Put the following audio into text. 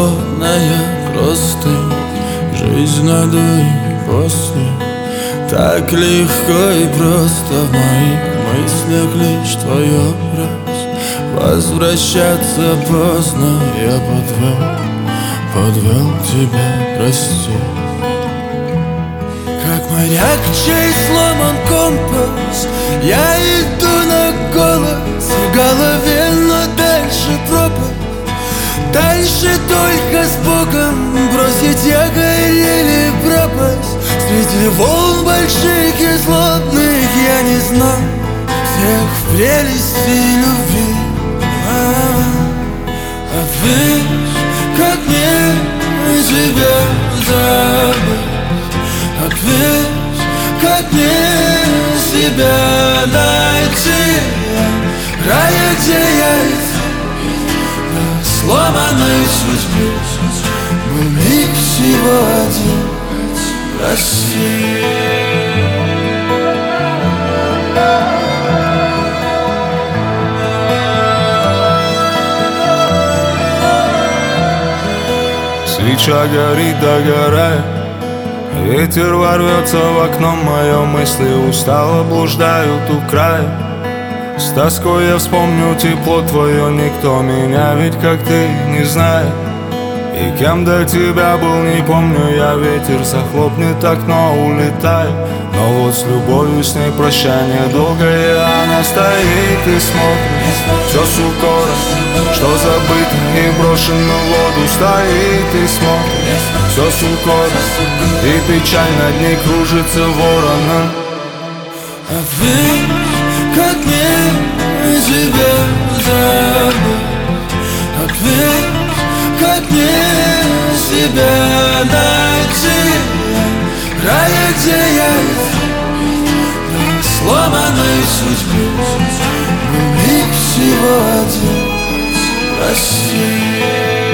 холодная простынь. Жизнь до и после. Так легко и просто в моих мыслях лишь твой образ. Возвращаться поздно, я подвел тебя, прости. Как моряк, чей сломан компас, я иду на голос в голове, но дальше пропасть. Дальше только с Богом бросить якорь или пропасть. Среди волн больших и злобных я не знал всех в прелести любви. Ответь, как мне тебя забыть? Ответь, как мне себя найти? Рая, где я сломанной судьбе был миг всего один. Прости. Свеча горит, догорает, ветер ворвется в окно, мое мысли устало блуждают у края. С тоской я вспомню тепло твое, никто меня ведь как ты не знает. И кем до тебя был, не помню я, ветер захлопнет окно, улетай. Но вот с любовью с ней прощание долгое, она стоит и смотрит. Все с укором, что забыто и брошено в воду, стоит и смотрит. Все с укором, и печаль над ней кружится вороном. Ответь, как мне тебя забыть? Ответь, как мне себя найти? Рая, где я на сломанной судьбе был миг всего один. Прости.